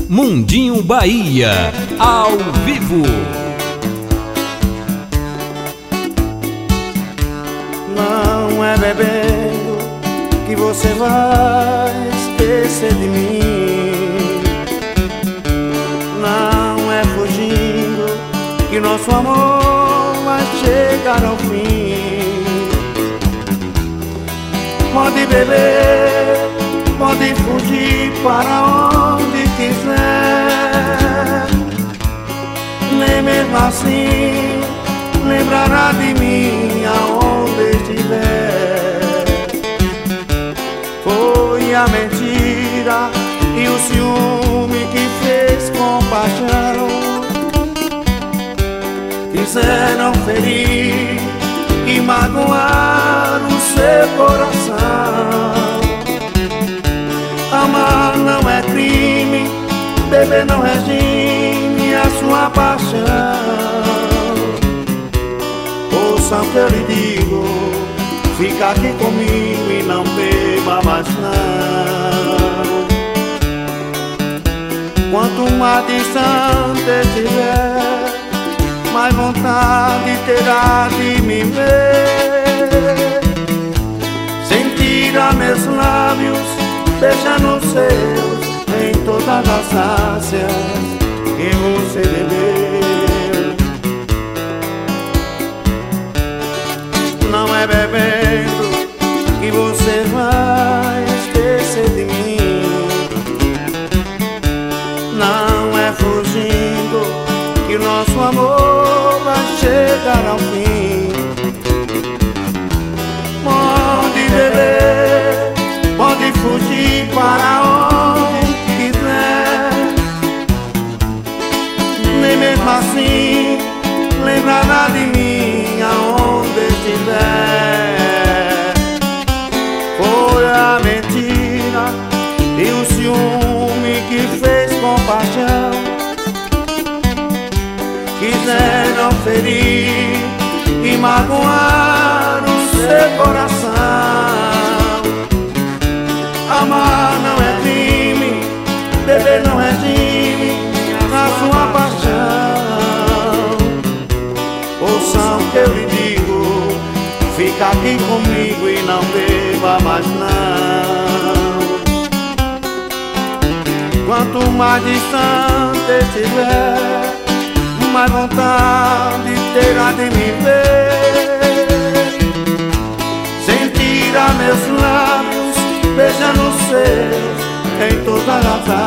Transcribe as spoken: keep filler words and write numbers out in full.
Mundinho Bahia, ao vivo. Não é bebendo que você vai esquecer de mim. Não é fugindo que nosso amor vai chegar ao fim. Pode beber, pode fugir para onde quiser, nem mesmo assim lembrará de mim aonde estiver. Foi a mentira e o ciúme que fez compaixão. Quiseram ferir e magoar o seu coração. Amar não é crime, beber não regime a sua paixão. Ouça o que eu lhe digo, fica aqui comigo e não beba mais não. Quanto mais distante estiver, mais vontade terá de me ver. Sentir a meus lábios beijando os seus em todas as ânsias que você bebeu. Não é bebendo que você vai esquecer de mim. Não é fugindo que o nosso amor vai chegar ao fim. Pode beber, pode fugir para onde quiser, nem mesmo assim lembrará de mim aonde estiver. Foi a mentira e o ciúme que fez compaixão. Quiseram ferir e magoar o seu coração. Amar não é crime, beber não é regime na sua paixão. Ouça o que eu lhe digo, fica aqui comigo e não beba mais não. Quanto mais distante estiver, mais vontade terá de me ver. Sentir a meus lábios beijando os seus em todas as